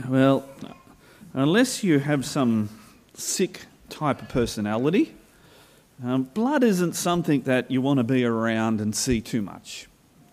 Well, unless you have some sick type of personality, blood isn't something that you want to be around and see too much.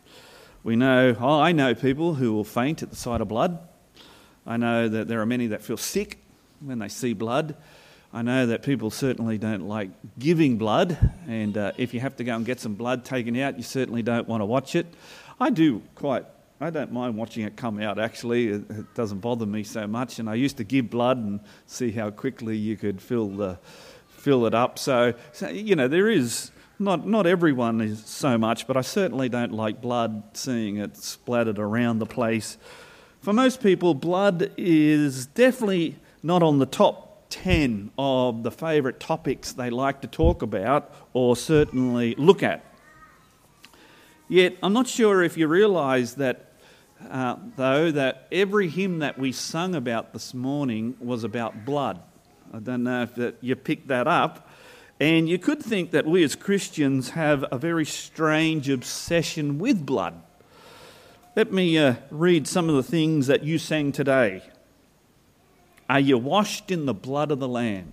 I know people who will faint at the sight of blood. I know that there are many that feel sick when they see blood. I know that people certainly don't like giving blood, and if you have to go and get some blood taken out, you certainly don't want to watch it. I don't mind watching it come out, actually. It doesn't bother me so much, and I used to give blood and see how quickly you could fill it up. So there is, not everyone is so much, but I certainly don't like blood, seeing it splattered around the place. For most people, blood is definitely not on the top 10 of the favourite topics they like to talk about or certainly look at. Yet, I'm not sure if you realise that, that every hymn that we sung about this morning was about blood. I don't know if you picked that up. And you could think that we as Christians have a very strange obsession with blood. Let me read some of the things that you sang today. Are you washed in the blood of the Lamb?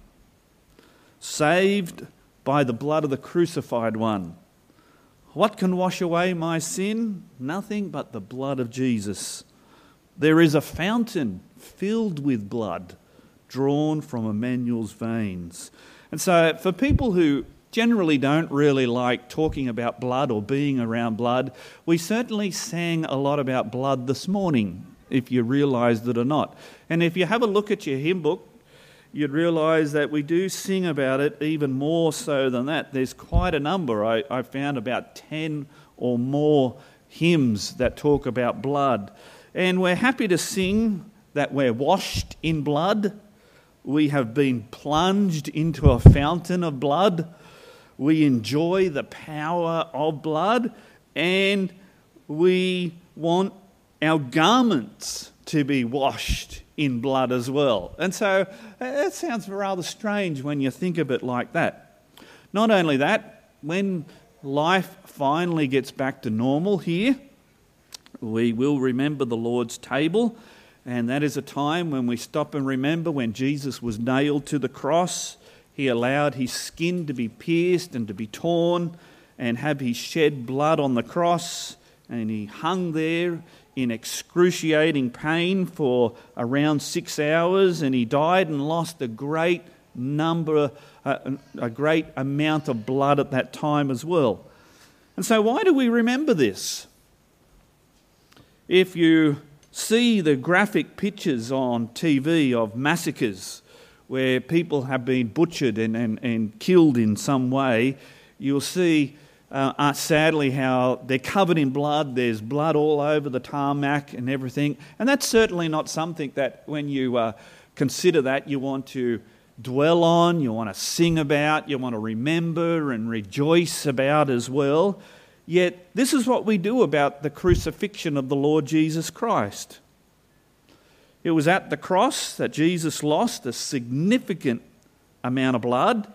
Saved by the blood of the crucified one? What can wash away my sin? Nothing but the blood of Jesus. There is a fountain filled with blood, drawn from Emmanuel's veins. And so for people who generally don't really like talking about blood or being around blood, we certainly sang a lot about blood this morning, if you realised it or not. And if you have a look at your hymn book, you'd realise that we do sing about it even more so than that. There's quite a number. I found about 10 or more hymns that talk about blood. And we're happy to sing that we're washed in blood. We have been plunged into a fountain of blood. We enjoy the power of blood. And we want our garments to be washed in blood as well. And so it sounds rather strange when you think of it like that. Not only that, when life finally gets back to normal here, we will remember the Lord's table, and that is a time when we stop and remember when Jesus was nailed to the cross. He allowed his skin to be pierced and to be torn and have his shed blood on the cross, and he hung there in excruciating pain for around 6 hours, and he died and lost a great amount of blood at that time as well. And so why do we remember this? If you see the graphic pictures on TV of massacres where people have been butchered and killed in some way, you'll see sadly how they're covered in blood. There's blood all over the tarmac and everything. And that's certainly not something that when you consider that you want to dwell on, you want to sing about, you want to remember and rejoice about as well. Yet this is what we do about the crucifixion of the Lord Jesus Christ. It was at the cross that Jesus lost a significant amount of blood.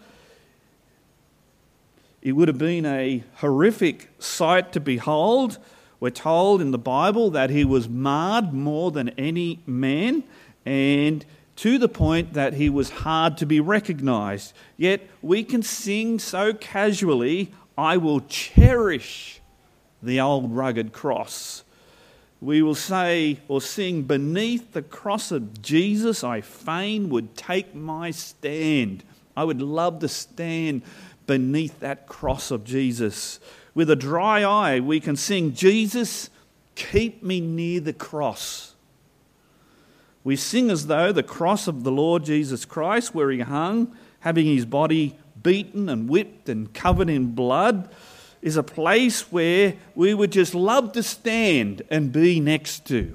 It would have been a horrific sight to behold. We're told in the Bible that he was marred more than any man, and to the point that he was hard to be recognised. Yet we can sing so casually, I will cherish the old rugged cross. We will say or sing, beneath the cross of Jesus, I fain would take my stand. I would love to stand beneath that cross of Jesus. With a dry eye, we can sing, Jesus, keep me near the cross. We sing as though the cross of the Lord Jesus Christ, where he hung, having his body beaten and whipped and covered in blood, is a place where we would just love to stand and be next to.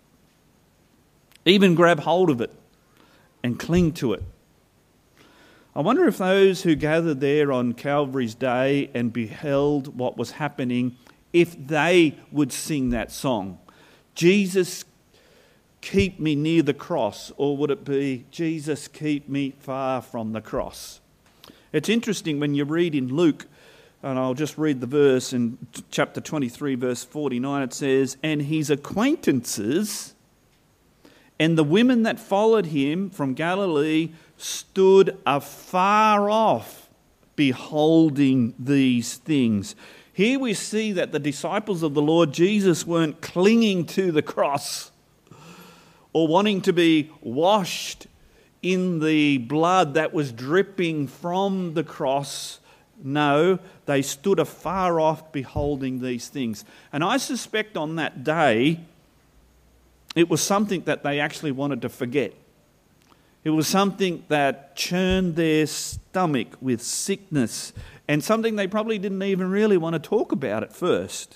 Even grab hold of it and cling to it. I wonder if those who gathered there on Calvary's Day and beheld what was happening, if they would sing that song, Jesus, keep me near the cross, or would it be, Jesus, keep me far from the cross? It's interesting when you read in Luke, and I'll just read the verse in chapter 23, verse 49, it says, and his acquaintances And the women that followed him from Galilee stood afar off, beholding these things. Here we see that the disciples of the Lord Jesus weren't clinging to the cross or wanting to be washed in the blood that was dripping from the cross. No, they stood afar off beholding these things. And I suspect on that day, it was something that they actually wanted to forget. It was something that churned their stomach with sickness, and something they probably didn't even really want to talk about at first.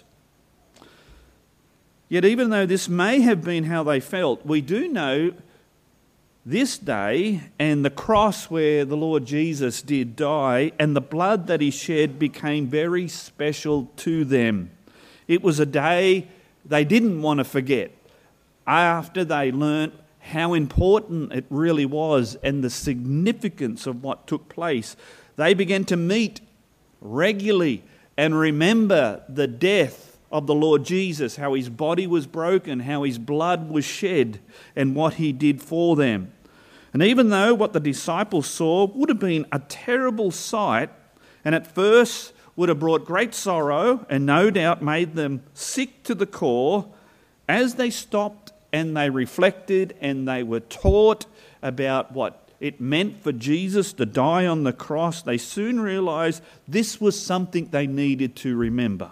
Yet even though this may have been how they felt, we do know this day and the cross where the Lord Jesus did die and the blood that he shed became very special to them. It was a day they didn't want to forget after they learnt how important it really was and the significance of what took place. They began to meet regularly and remember the death of the Lord Jesus, how his body was broken, how his blood was shed, and what he did for them. And even though what the disciples saw would have been a terrible sight, and at first would have brought great sorrow and no doubt made them sick to the core, as they stopped and they reflected and they were taught about what it meant for Jesus to die on the cross, they soon realized this was something they needed to remember.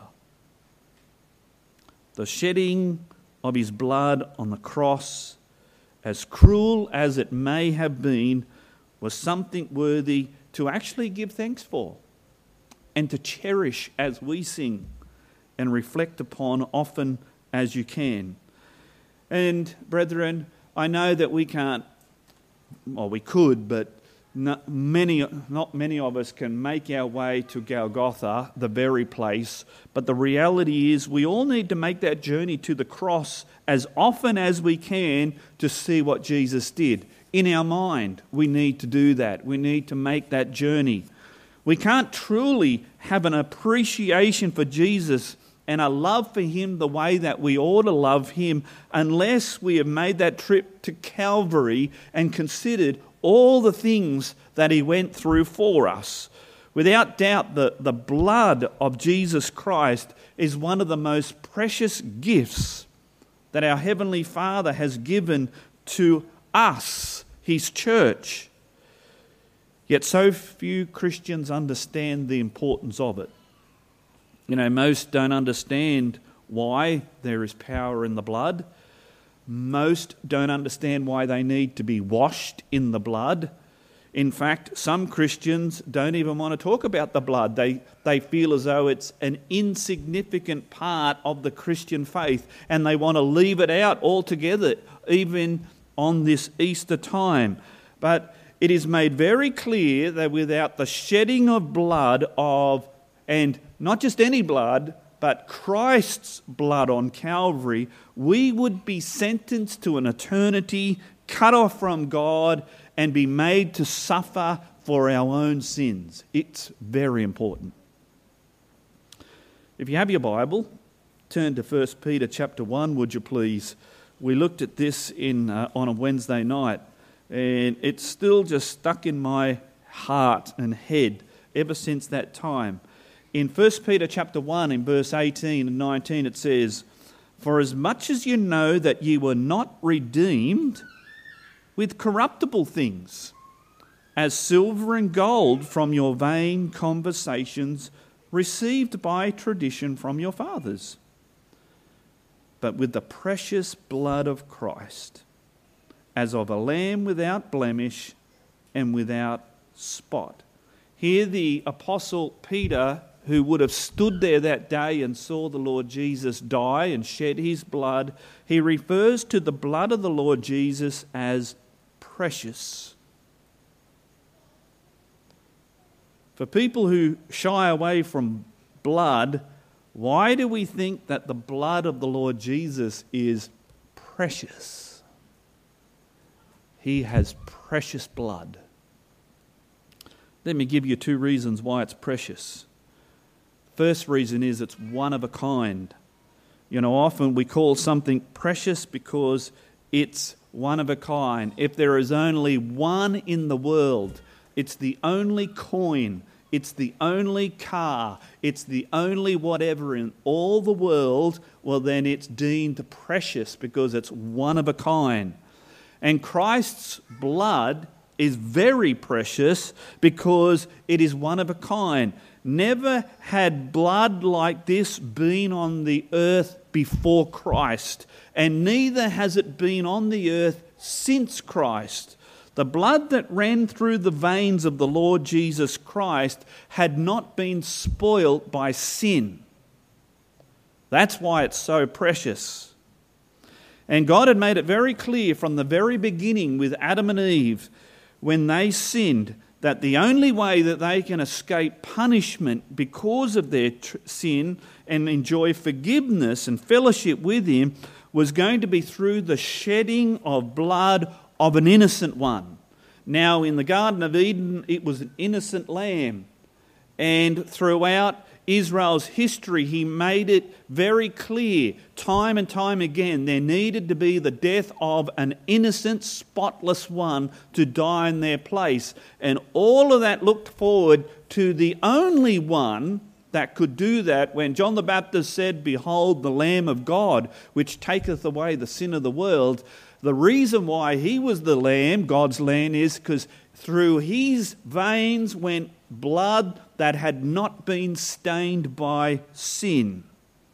The shedding of his blood on the cross, as cruel as it may have been, was something worthy to actually give thanks for and to cherish as we sing and reflect upon often as you can. And brethren, I know that we can't, well, we could, but not many of us can make our way to Golgotha, the very place. But the reality is we all need to make that journey to the cross as often as we can to see what Jesus did. In our mind, we need to do that. We need to make that journey. We can't truly have an appreciation for Jesus and a love for him the way that we ought to love him unless we have made that trip to Calvary and considered all the things that he went through for us. Without doubt, the blood of Jesus Christ is one of the most precious gifts that our Heavenly Father has given to us, his church. Yet so few Christians understand the importance of it. You know, most don't understand why there is power in the blood. Most don't understand why they need to be washed in the blood. In fact, some Christians don't even want to talk about the blood. They feel as though it's an insignificant part of the Christian faith, and they want to leave it out altogether, even on this Easter time. But it is made very clear that without the shedding of blood and not just any blood, but Christ's blood on Calvary, we would be sentenced to an eternity cut off from God and be made to suffer for our own sins. It's very important. If you have your Bible, turn to 1 Peter chapter 1, would you please? We looked at this on a Wednesday night, and it's still just stuck in my heart and head ever since that time. In 1 Peter chapter 1, in verse 18 and 19, it says, "For as much as you know that ye were not redeemed with corruptible things, as silver and gold from your vain conversations received by tradition from your fathers, but with the precious blood of Christ, as of a lamb without blemish and without spot." Here the Apostle Peter, who would have stood there that day and saw the Lord Jesus die and shed his blood, he refers to the blood of the Lord Jesus as precious. For people who shy away from blood, why do we think that the blood of the Lord Jesus is precious? He has precious blood. Let me give you two reasons why it's precious. First reason is it's one of a kind. You know, often we call something precious because it's one of a kind. If there is only one in the world, it's the only coin, it's the only car, it's the only whatever in all the world, well then it's deemed precious because it's one of a kind. And Christ's blood is very precious because it is one of a kind. Never had blood like this been on the earth before Christ, and neither has it been on the earth since Christ. The blood that ran through the veins of the Lord Jesus Christ had not been spoilt by sin. That's why it's so precious. And God had made it very clear from the very beginning with Adam and Eve, when they sinned, that the only way that they can escape punishment because of their sin and enjoy forgiveness and fellowship with Him was going to be through the shedding of blood of an innocent one. Now, in the Garden of Eden, it was an innocent lamb. And throughout Israel's history, He made it very clear, time and time again, there needed to be the death of an innocent, spotless one to die in their place. And all of that looked forward to the only one that could do that when John the Baptist said, "Behold, the Lamb of God, which taketh away the sin of the world." The reason why He was the Lamb, God's Lamb, is because through His veins went blood that had not been stained by sin.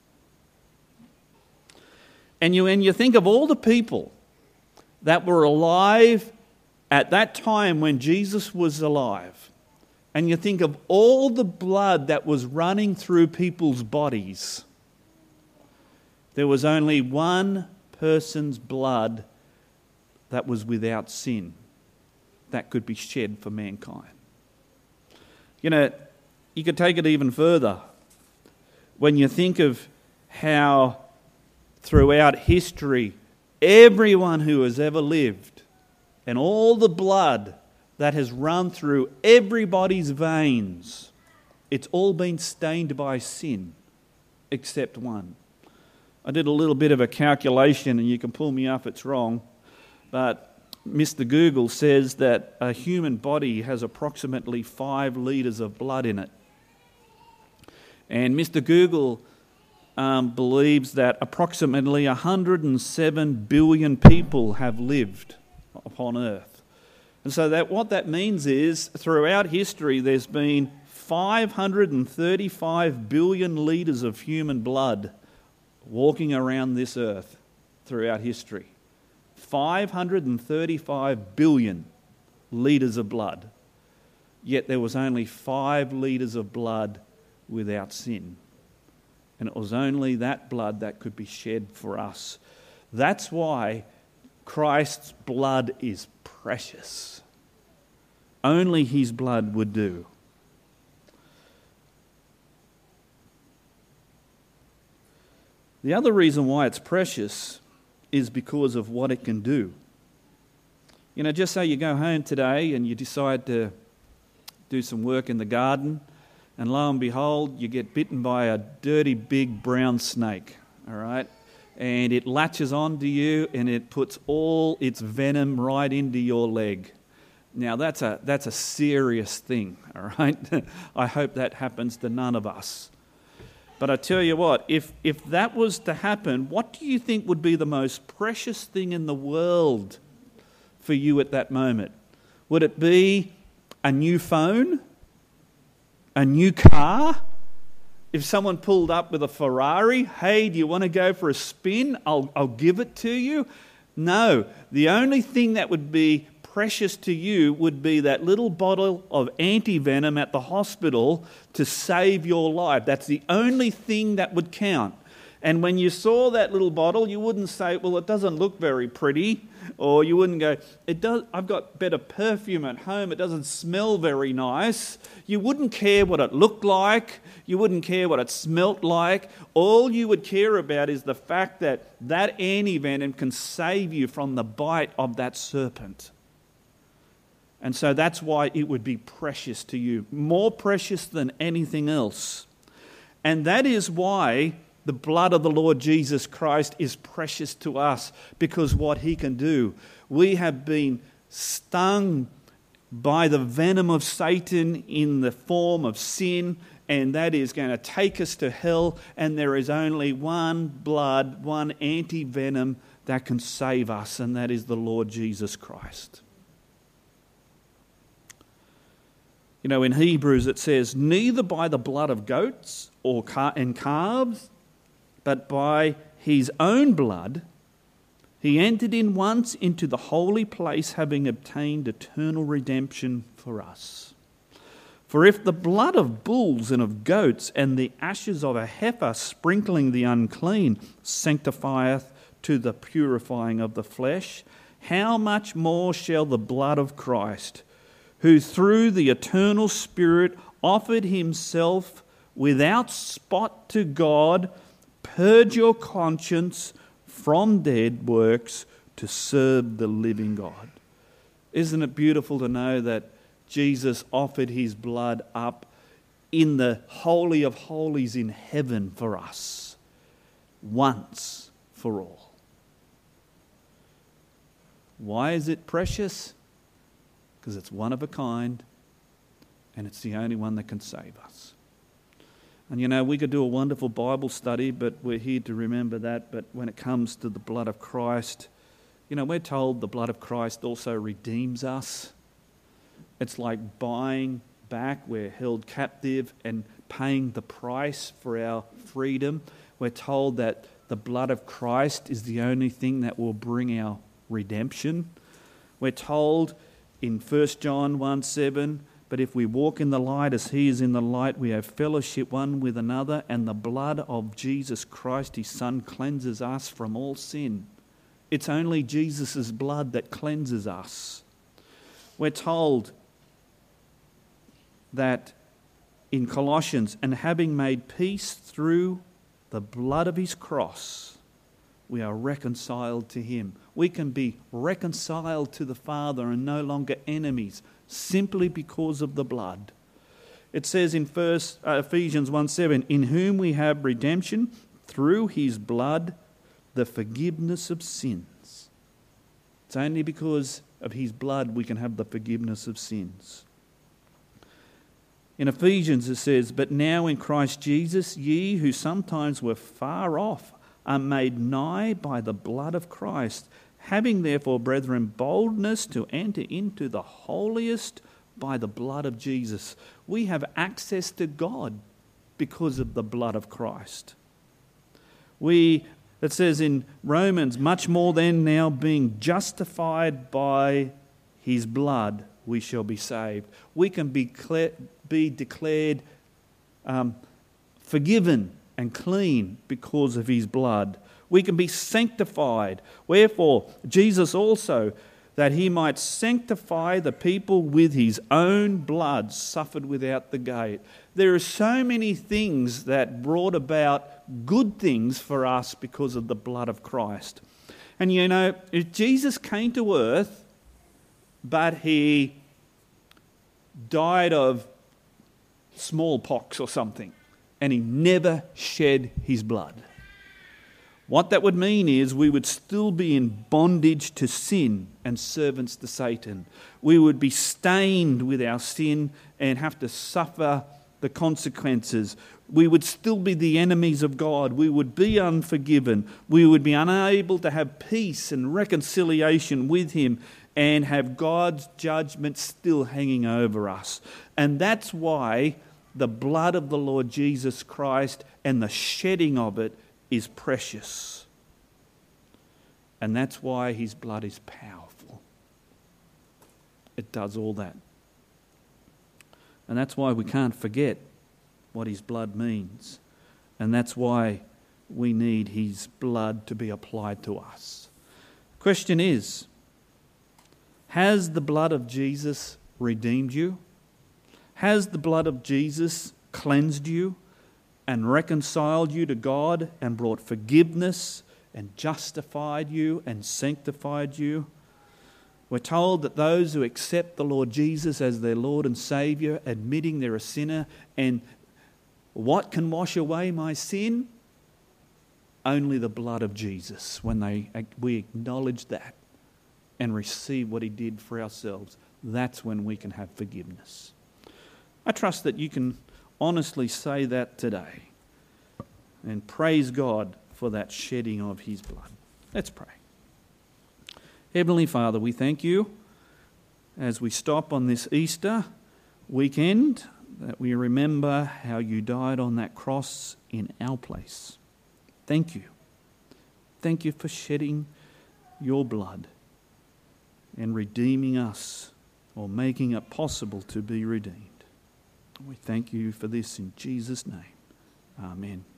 And when you think of all the people that were alive at that time when Jesus was alive, and you think of all the blood that was running through people's bodies, there was only one person's blood that was without sin that could be shed for mankind. You know, you could take it even further. When you think of how throughout history, everyone who has ever lived and all the blood that has run through everybody's veins, it's all been stained by sin except one. I did a little bit of a calculation, and you can pull me up if it's wrong, but Mr. Google says that a human body has approximately 5 litres of blood in it. And Mr. Google believes that approximately 107 billion people have lived upon earth. And so that what that means is, throughout history, there's been 535 billion litres of human blood walking around this earth throughout history. 535 billion litres of blood. Yet there was only 5 litres of blood without sin. And it was only that blood that could be shed for us. That's why Christ's blood is precious. Only His blood would do. The other reason why it's precious is because of what it can do. You know, just say you go home today and you decide to do some work in the garden, and lo and behold, you get bitten by a dirty big brown snake, all right? And it latches onto you and it puts all its venom right into your leg. Now that's a serious thing, all right? I hope that happens to none of us. But I tell you what, if that was to happen, what do you think would be the most precious thing in the world for you at that moment? Would it be a new phone? A new car? If someone pulled up with a Ferrari, hey, do you want to go for a spin? I'll give it to you. No, the only thing that would be precious to you would be that little bottle of anti-venom at the hospital to save your life. That's the only thing that would count. And when you saw that little bottle, you wouldn't say, well, it doesn't look very pretty. Or you wouldn't go, I've got better perfume at home, it doesn't smell very nice. You wouldn't care what it looked like. You wouldn't care what it smelt like. All you would care about is the fact that that anti-venom can save you from the bite of that serpent. And so that's why it would be precious to you, more precious than anything else. And that is why The blood of the Lord Jesus Christ is precious to us because what he can do. We have been stung by the venom of Satan in the form of sin, and that is going to take us to hell, and there is only one blood, one anti-venom that can save us, and that is the Lord Jesus Christ. You know, in Hebrews it says, neither by the blood of goats and calves, but by his own blood, he entered in once into the holy place, having obtained eternal redemption for us. For if the blood of bulls and of goats and the ashes of a heifer sprinkling the unclean sanctifieth to the purifying of the flesh, how much more shall the blood of Christ, who through the eternal Spirit offered himself without spot to God, purge your conscience from dead works to serve the living God. Isn't it beautiful to know that Jesus offered his blood up in the Holy of Holies in heaven for us, once for all? Why is it precious? Because it's one of a kind, and it's the only one that can save us. And you know, we could do a wonderful Bible study, but we're here to remember that. But when it comes to the blood of Christ, you know, we're told the blood of Christ also redeems us. It's like buying back. We're held captive and paying the price for our freedom. We're told that the blood of Christ is the only thing that will bring our redemption. We're told in 1 John 1:7, but if we walk in the light as he is in the light, we have fellowship one with another, and the blood of Jesus Christ, his Son, cleanses us from all sin. It's only Jesus' blood that cleanses us. We're told that in Colossians, and having made peace through the blood of his cross, we are reconciled to him. We can be reconciled to the Father and no longer enemies, simply because of the blood. It says in Ephesians 1:7, in whom we have redemption through his blood, the forgiveness of sins. It's only because of his blood we can have the forgiveness of sins. In Ephesians it says, but now in Christ Jesus, ye who sometimes were far off are made nigh by the blood of Christ, having therefore, brethren, boldness to enter into the holiest by the blood of Jesus. We have access to God because of the blood of Christ. It says in Romans, much more than now being justified by his blood, we shall be saved. We can be declared forgiven and clean because of his blood. We can be sanctified. Wherefore, Jesus also, that he might sanctify the people with his own blood, suffered without the gate. There are so many things that brought about good things for us because of the blood of Christ. And you know, if Jesus came to earth, but he died of smallpox or something, and he never shed his blood, what that would mean is we would still be in bondage to sin and servants to Satan. We would be stained with our sin and have to suffer the consequences. We would still be the enemies of God. We would be unforgiven. We would be unable to have peace and reconciliation with him and have God's judgment still hanging over us. And that's why the blood of the Lord Jesus Christ and the shedding of it is precious. And that's why his blood is powerful. It does all that. And that's why we can't forget what his blood means. And that's why we need his blood to be applied to us. Question is, has the blood of Jesus redeemed you? Has the blood of Jesus cleansed you and reconciled you to God and brought forgiveness and justified you and sanctified you? We're told that those who accept the Lord Jesus as their Lord and Saviour, admitting they're a sinner, and what can wash away my sin? only the blood of Jesus, when we acknowledge that and receive what he did for ourselves, that's when we can have forgiveness. I trust that you can honestly say that today and praise God for that shedding of his blood. Let's pray. Heavenly Father, we thank you as we stop on this Easter weekend that we remember how you died on that cross in our place. Thank you. Thank you for shedding your blood and redeeming us, or making it possible to be redeemed. We thank you for this in Jesus' name. Amen.